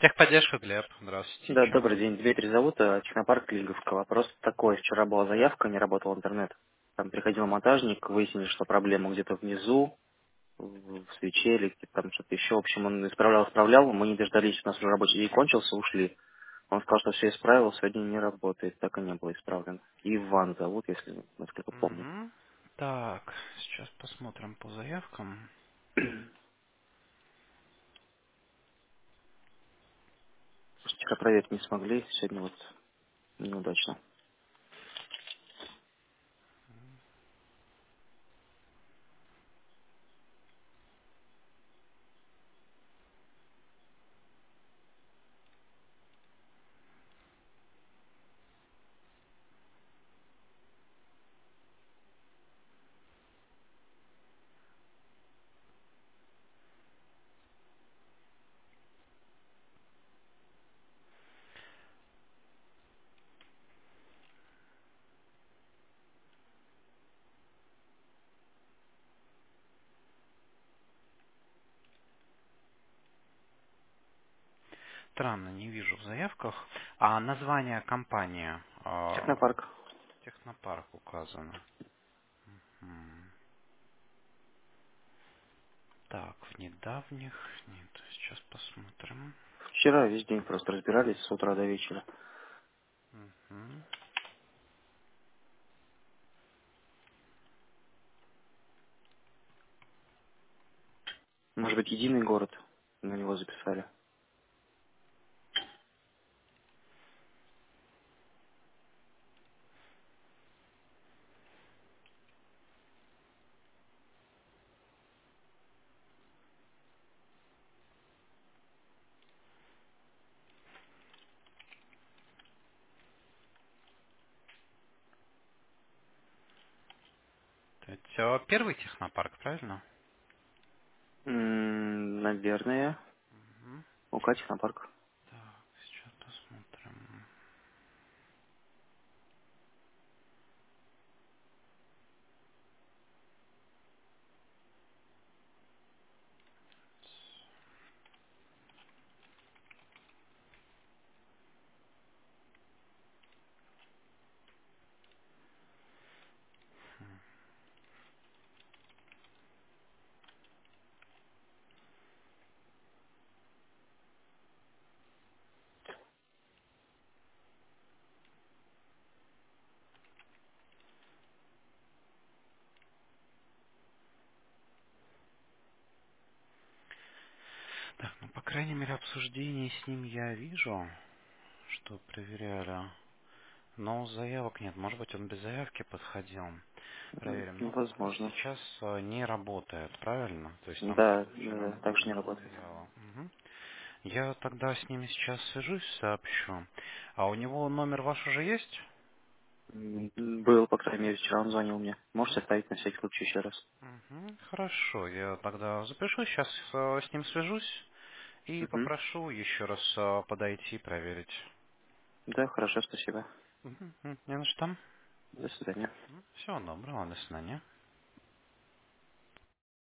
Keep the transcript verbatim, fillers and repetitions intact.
Техподдержка, Глеб. Здравствуйте. Да, Чем добрый могу день, помочь? Дмитрий зовут, э, Технопарк Клинговка. Вопрос такой, вчера была заявка, не работал интернет. Там приходил монтажник, выяснили, что проблема где-то внизу, в в свече или где-то там что-то еще. В общем, он исправлял, исправлял, мы не дождались, у нас уже рабочий день кончился, ушли. Он сказал, что все исправил, сегодня не работает, так и не было исправлено. Иван зовут, если насколько помню. Угу. Так, сейчас посмотрим по заявкам. Вчера проверить не смогли, сегодня вот неудачно. Странно, не вижу в заявках. А название компании а, Технопарк. Технопарк указано. М. Так, в недавних нет. Сейчас посмотрим. Вчера весь день просто разбирались с утра до вечера. Мгм. Может быть, единый город на него записали. Это первый технопарк, правильно? М, наверное, Мгм. у Кати на парк. Так, сейчас посмотрим. Так, ну, по крайней мере, обсуждение с ним я вижу, что проверяли. Но заявок нет. Может быть, он без заявки подходил. М, Проверим. Ну, возможно. сейчас э, не работает, правильно? То есть там Да, текущий да, номер так же не не работает. стояло. Мгм. Я тогда с ними сейчас свяжусь, сообщу. А у него номер ваш уже есть? М, был, по крайней мере, вчера он звонил мне. Можете оставить на всякий случай еще раз. Мгм. Хорошо, я тогда запишу, сейчас э, с ним свяжусь и Мгм. попрошу еще раз э, подойти проверить. Да, хорошо, спасибо. Мгм. М, Не на что. До свидания. Всего доброго, до свидания.